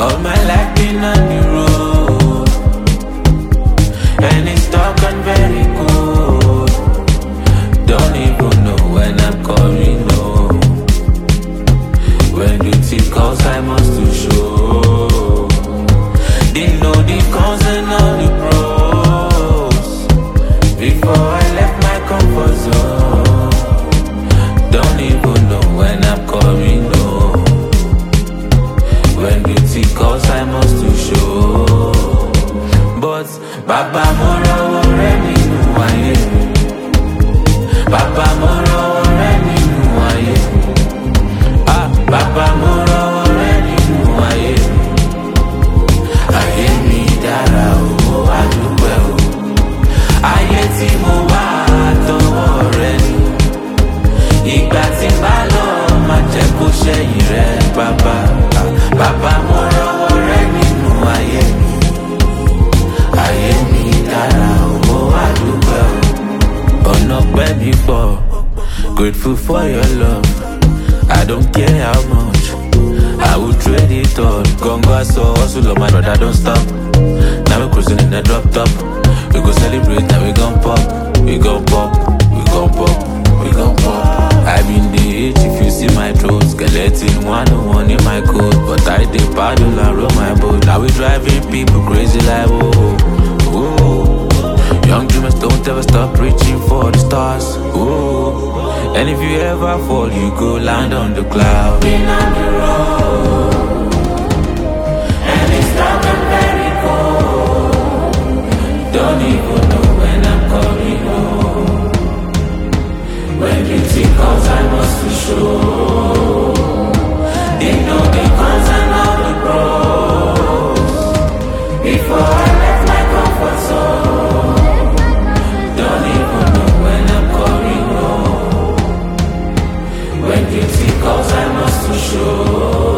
All my life been on the road, and it's dark and very cold. Don't even know when I'm coming home. When duty calls, I must to show. Didn't know the cons and all the pros before I left my comfort zone. Don't even know when I'm coming home. When duty calls, I must to show. But Baba Moro already knew I am. Baba Moro already knew I am. Ah, Baba Moro already knew I am. Ayé mi dára o, adúpẹ́ o. Ayé tí mo wá àtọwọ́ rẹ ni. Ìgbà tí bá lọ máa jẹ́ kó ṣẹ̀yìn rẹ, bàbá. Bàbá mo rọ́wọ́ rẹ nínú ayé mi. Ayé mi dára o, adúpẹ́ o. Ọ̀nà pẹ́ mi pọ̀, grateful for your love. I don't care how much, I will trade it all. Gongo aso, hustle on my brother, don't stop. Now we cruising in a drop top. We go celebrate, now we gon' pop. We gon' pop, we gon' pop, we gon' pop. I been the age if you see my throat. Skeleton 101 in my coat, but I dey paddle and roll my boat. Now we driving people crazy like whoa, whoa. Young dreamers don't ever stop reaching for the stars. Whoa. And if you ever fall, you go land on the cloud. Been on the road, and it's dark and very cold. Don't even know when I'm coming home. When duty calls, I must to show. They know the cons and all the pros before I left my comfort zone. Don't even know when I'm coming home. When duty calls, I must to show.